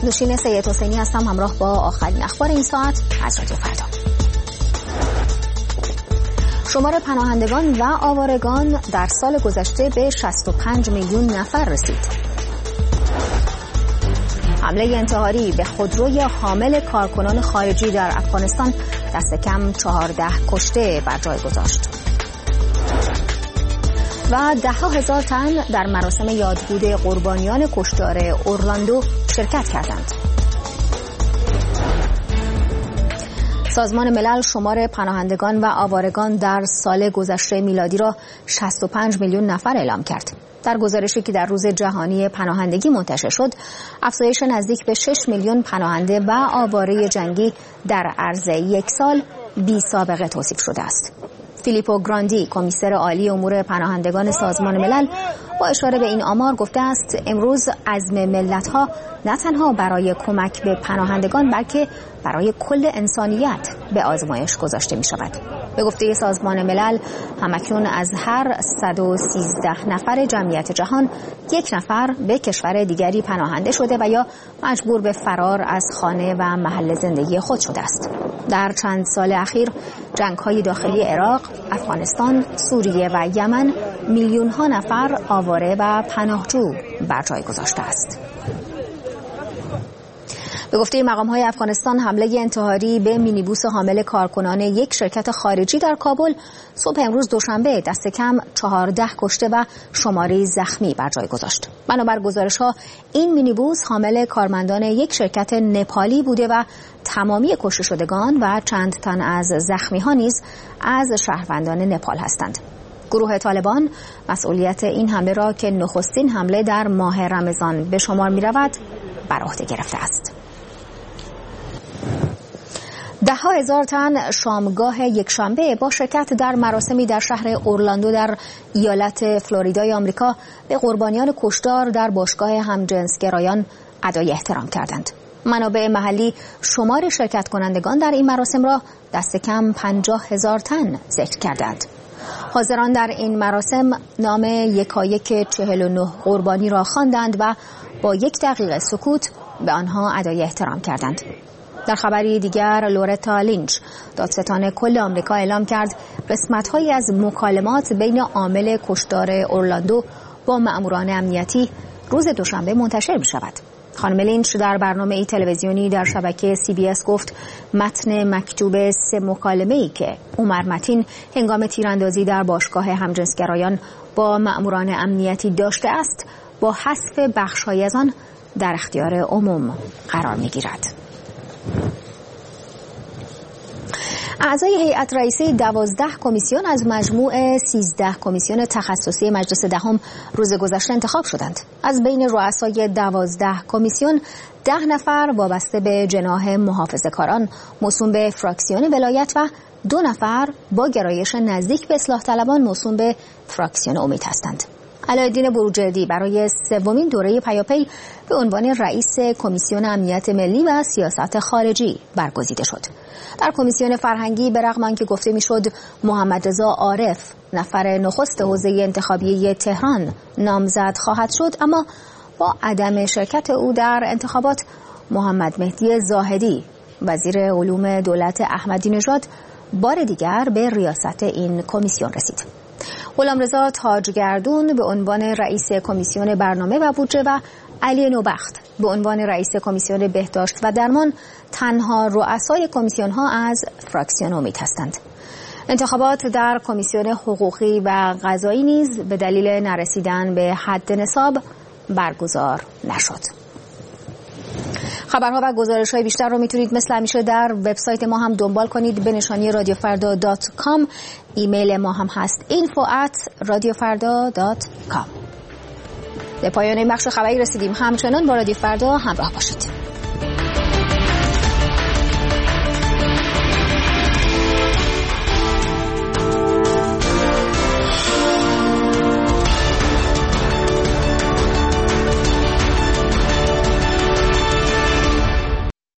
نوشین سید حسینی هستم، همراه با آخرین اخبار این ساعت از رادیو فردا. شمار پناهندگان و آوارگان در سال گذشته به 65 میلیون نفر رسید. حمله انتحاری به خودروی حامل کارکنان خارجی در افغانستان دست کم 14 کشته بر جای گذاشت. و 10,000 تن در مراسم یادبود قربانیان کشتار اورلاندو شرکت کردند. سازمان ملل شمار پناهندگان و آوارگان در سال گذشته میلادی را 65 میلیون نفر اعلام کرد. در گزارشی که در روز جهانی پناهندگی منتشر شد، افزایش نزدیک به 6 میلیون پناهنده و آواره جنگی در عرض یک سال بی سابقه توصیف شده است. فیلیپو گراندی، کمیسر عالی امور پناهندگان سازمان ملل، با اشاره به این آمار گفته است امروز عزم ملت‌ها نه تنها برای کمک به پناهندگان بلکه برای کل انسانیت به آزمایش گذاشته می شود. به گفته سازمان ملل همکنون از هر 113 نفر جمعیت جهان 1 نفر به کشور دیگری پناهنده شده و یا مجبور به فرار از خانه و محل زندگی خود شده است. در چند سال اخیر جنگ‌های داخلی عراق، افغانستان، سوریه و یمن میلیون‌ها نفر آواره و پناهجو بر جای گذاشته است. به گفته مقام‌های افغانستان، حمله انتحاری به مینیبوس حامل کارکنان یک شرکت خارجی در کابل صبح امروز دوشنبه دست کم 14 کشته و شماری زخمی بر جای گذاشت. بنابر گزارش‌ها این مینیبوس حامل کارمندان یک شرکت نپالی بوده و تمامی کشته شدگان و چند تن از زخمی‌ها نیز از شهروندان نپال هستند. گروه طالبان مسئولیت این حمله را که نخستین حمله در ماه رمضان به شمار می‌رود بر عهده گرفته است. 10,000 تن شامگاه یکشنبه با شرکت در مراسمی در شهر اورلاندو در ایالت فلوریدای آمریکا به قربانیان کشتار در باشگاه همجنسگرایان ادای احترام کردند. منابع محلی شمار شرکت کنندگان در این مراسم را دست کم 50,000 تن ذکر کردند. حاضران در این مراسم نام یکایک 49 قربانی را خواندند و با 1 دقیقه سکوت به آنها ادای احترام کردند. در خبری دیگر لورتا لینچ، دادستان کل آمریکا، اعلام کرد قسمت‌هایی از مکالمات بین عامل کشتار اورلاندو با مأموران امنیتی روز دوشنبه منتشر می‌شود. خانم لینچ در برنامه‌ای تلویزیونی در شبکه CBS گفت متن مکتوب 3 مکالمه‌ای که عمر متین هنگام تیراندازی در باشگاه همجنسگرایان با مأموران امنیتی داشته است با حذف بخش‌هایی از آن در اختیار عموم قرار می‌گیرد. اعضای هیئت رئیسه 12 کمیسیون از مجموع 13 کمیسیون تخصصی مجلس دهم روز گذشته انتخاب شدند. از بین رؤسای 12 کمیسیون 10 نفر وابسته به جناح محافظه‌کاران موسوم به فراکسیون ولایت و 2 نفر با گرایش نزدیک به اصلاح طلبان موسوم به فراکسیون امید هستند. علایالدین بروجردی برای 3مین دوره پیاپی به عنوان رئیس کمیسیون امنیت ملی و سیاست خارجی برگزیده شد. در کمیسیون فرهنگی به رغم آنکه گفته میشد محمد رضا عارف نفر نخست حوزه انتخابی تهران نامزد خواهد شد، اما با عدم شرکت او در انتخابات محمد مهدی زاهدی وزیر علوم دولت احمدی نژاد بار دیگر به ریاست این کمیسیون رسید. غلامرضا تاجگردون به عنوان رئیس کمیسیون برنامه و بودجه و علی نوبخت به عنوان رئیس کمیسیون بهداشت و درمان تنها رؤسای کمیسیون ها از فراکسیون امید هستند. انتخابات در کمیسیون حقوقی و قضایی نیز به دلیل نرسیدن به حد نصاب برگزار نشد. خبرها و گزارش‌های بیشتر رو میتونید مثل همیشه در وبسایت ما هم دنبال کنید به نشانی radiofarda.com. ایمیل ما هم هست info@radiofarda.com. به پایان این بخش خبری رسیدیم. همچنان با رادیو فردا همراه باشید.